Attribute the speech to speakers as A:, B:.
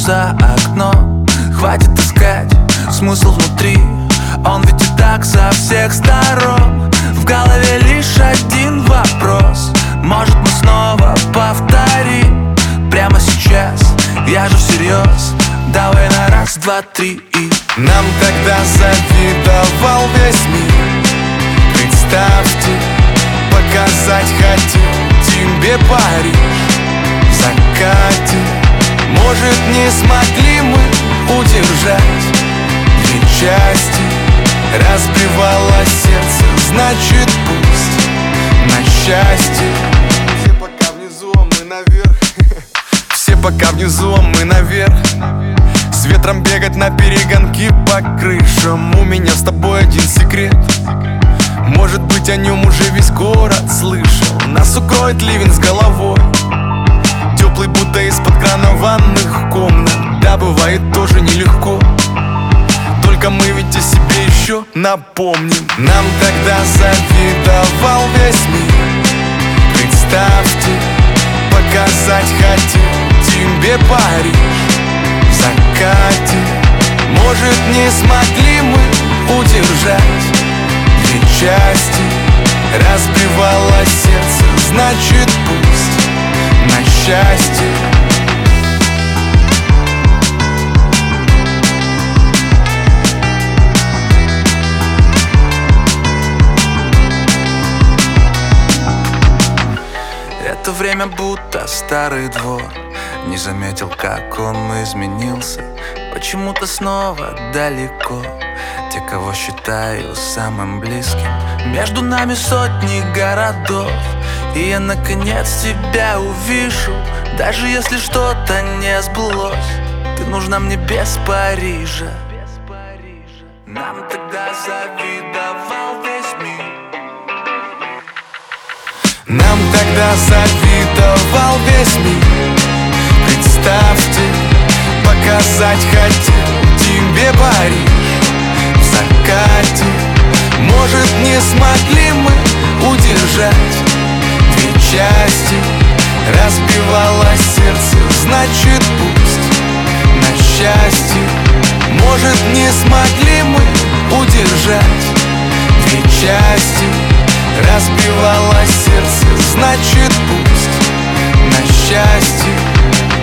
A: за окном. Хватит искать смысл внутри, он ведь и так со всех сторон. В голове лишь один вопрос: может, мы снова повторим? Прямо сейчас, я же всерьез. Давай на раз, два, три и...
B: Нам тогда завидовал весь мир. Представьте, показать хотел тебе Париж в закате. Может, не смогли мы удержать две части. Разбивало сердце, значит пусть на счастье. Все пока внизу, а мы наверх. Все пока внизу, а мы наверх. С ветром бегать на перегонки по крышам. У меня с тобой один секрет. Может быть, о нем уже весь город слышал. Нас укроет ливень с головой, теплый, будто из-под крана ванных комнат. Да, бывает тоже нелегко, только мы ведь о себе еще напомним. Нам тогда завидовал весь мир. Представьте, показать хотел тебе Париж в закате. Может, не смогли мы удержать две части. Разбивало сердце, значит пусть на счастье.
A: Это время будто старый двор. Не заметил, как он изменился. Почему-то снова далеко те, кого считаю самым близким. Между нами сотни городов, и я наконец тебя увижу. Даже если что-то не сбылось, ты нужна мне без Парижа. Нам тогда завидовал весь мир.
B: Нам тогда завидовал весь мир. Представьте, показать хотел тебе Париж в закате. Может, не смогли мы удержать две части. Разбивало сердце, значит пусть на счастье. Может, не смогли мы удержать две части. Разбивало сердце, значит пусть на счастье.